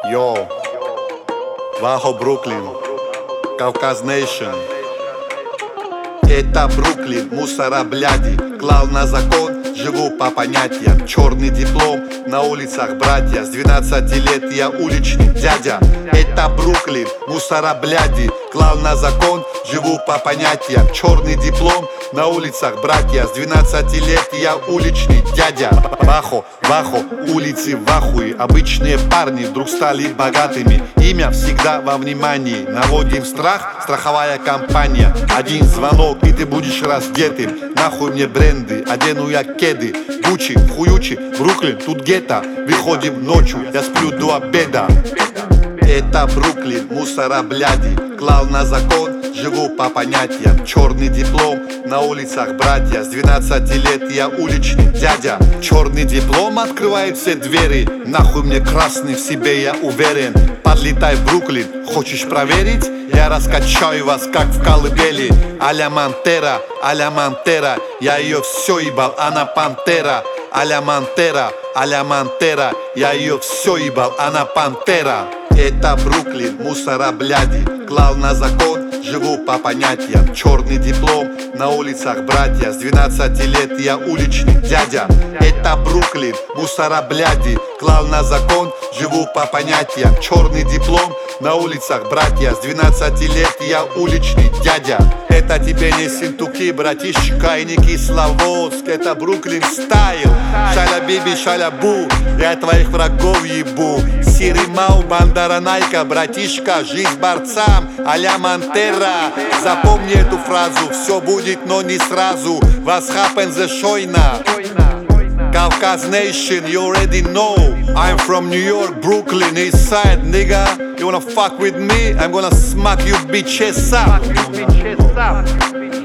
Йоу, Вахо, Бруклин, Кавказ Нейшн. Это Бруклин, мусора бляди, клал на закон, живу по понятиям. Черный диплом, на улицах братья, с 12 лет я уличный дядя. Это Бруклин, мусора бляди, клал на закон, живу по понятиям. Черный диплом, на улицах братья, с 12 лет я уличный дядя. Вахо, Вахо, улицы в ахуе, обычные парни вдруг стали богатыми. Имя всегда во внимании, наводим страх, страховая компания. Один звонок и ты будешь раздетым. Нахуй мне бренды, одену я кеды. Гуччи, хуючи, Бруклин, тут гетто. Выходим ночью, я сплю до обеда. Это Бруклин, мусора бляди, клал на закон, живу по понятиям. Черный диплом, на улицах братья, с 12 лет я уличный дядя. Черный диплом открывает все двери, нахуй мне красный, в себе я уверен. Подлетай в Бруклин, хочешь проверить? Я раскачаю вас, как в колыбели. А-ля Монтера, а-ля Монтера, я ее все ебал, она пантера. А-ля Монтера, а-ля Монтера, я ее все ебал, она пантера. Это Бруклин, мусора бляди, клал на закон, живу по понятиям. Черный диплом, на улицах братья, с 12 лет я уличный дядя. Это Бруклин, мусора бляди, клал на закон, живу по понятиям. Черный диплом, на улицах братья, с 12 лет я уличный дядя. Это тебе не Синтуки, братишка, и не Кисловодск, это Бруклин стайл. Шаля-биби, шаля-бу, я твоих врагов ебу. Сиримау, бандара найка, братишка, жизнь борцам, а-ля Монтера. Запомни эту фразу, все будет, но не сразу. Was happens the шойна? Кавказ Nation, you already know. I'm from New York, Brooklyn, East Side, nigga. You wanna fuck with me? I'm gonna smack you bitches up.